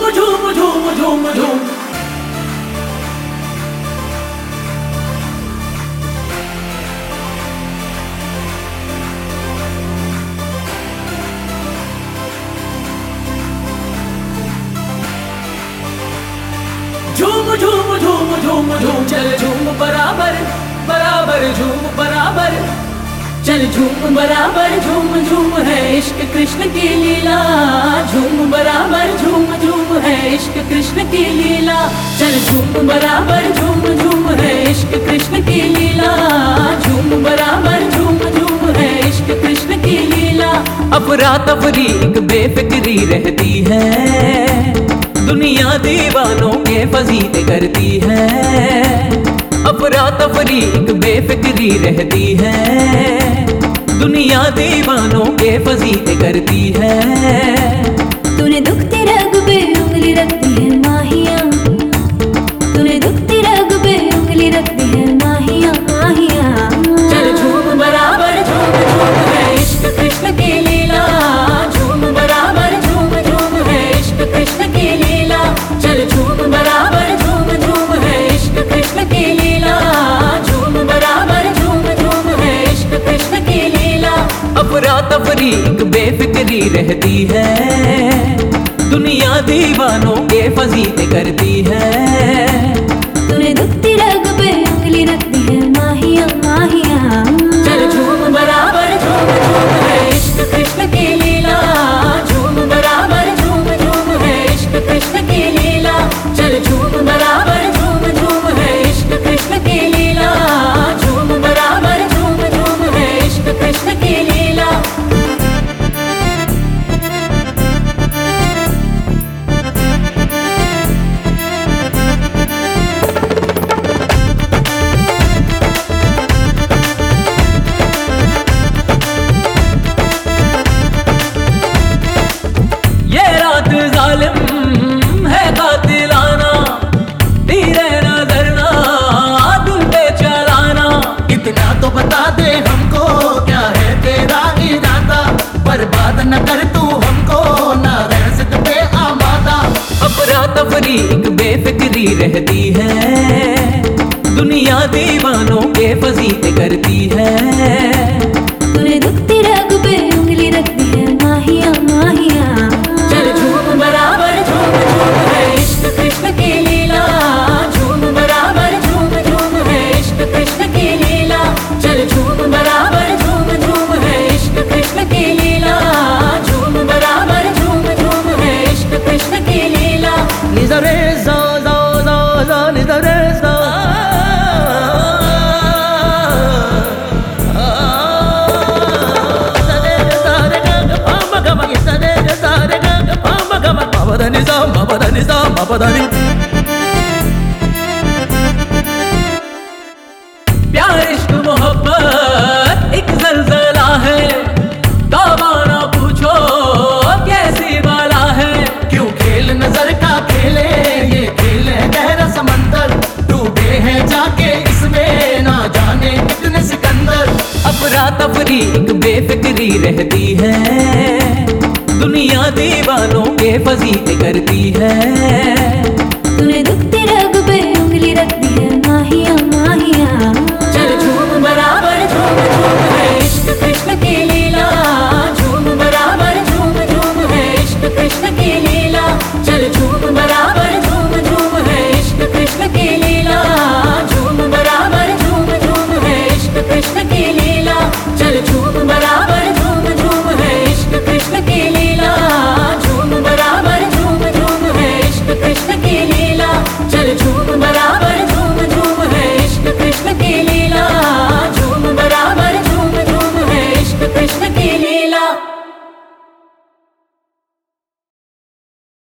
झूम झूम झूम झूम झूम झूम झूम झूम झूम चल झूम बराबर बराबर झूम बराबर चल झूम बराबर झूम झूम है इश्क कृष्ण की लीला। झूम बराबर झूम झूम है इश्क कृष्ण की लीला। चल झूम बराबर झूम झूम है इश्क कृष्ण की लीला। झूम बराबर झूम झूम है इश्क कृष्ण की लीला। अफरा तफरी एक बेफिक्री रहती है, दुनिया दीवानों के फजीते करती है। अफरा तफरी एक बेफिक्री रहती है, दुनिया दीवानों के फजीते करती है। तूने दुखते रग पे उंगली रखती है माहिया, तूने दुखते रग पे उंगली रखती है माहिया माहिया। चल झूम बराबर झूम झूम है इश्क कृष्ण की लीला। झूम बराबर झूम झूम है इश्क कृष्ण की लीला। चल झूम बराबर झूम झूम है इश्क कृष्ण की लीला। झूम बराबर झूम झूम है इश्क कृष्ण की लीला। अफरा तफरी एक बेफिक्री रहती है, दुनिया दीवानों के फजीते करती है। तूने दुखती रग पे उंगली रखती है माहिया माहिया। चल झूम बराबर झूम झूम है इश्क कृष्ण की लीला। झूम बराबर झूम झूम है इश्क कृष्ण की लीला। चल झूम बराबर झूम झूम है इश्क कृष्ण की लीला। झूम बराबर झूम झूम है इश्क कृष्ण की लीला। ये रात जालिम है कातिलाना, तेरे नजर ना दिल पे चलाना। इतना तो बता दे हमको क्या है तेरा इरादा, बर्बाद न कर तू हमको ना रह सकते आमादा। अफरा तफरी एक बेफिक्री रहती है, दुनिया दीवानों के फजीते करती है। तूने दुखती रग पे उंगली रखती है माहिया माहिया। चल झूम बराबर झूम झूम है इश्क कृष्ण की लीला। झूम बराबर झूम झूम है इश्क कृष्ण की लीला। चल झूम बराबर झूम झूम है इश्क कृष्ण की लीला। झूम बराबर झूम झूम है इश्क कृष्ण की लीला। निजरे जो जो जो जो निजरे जो प्यार इश्क मोहब्बत एक जलजला है, दावा ना पूछो कैसी वाला है। क्यों खेल नजर का खेले, ये खेल है गहरा समंदर, डूबे हैं जाके इसमें ना जाने कितने सिकंदर। अफरा तफरी एक बेफिक्री रहती है, दुनिया दीवानों के फजीते करती है।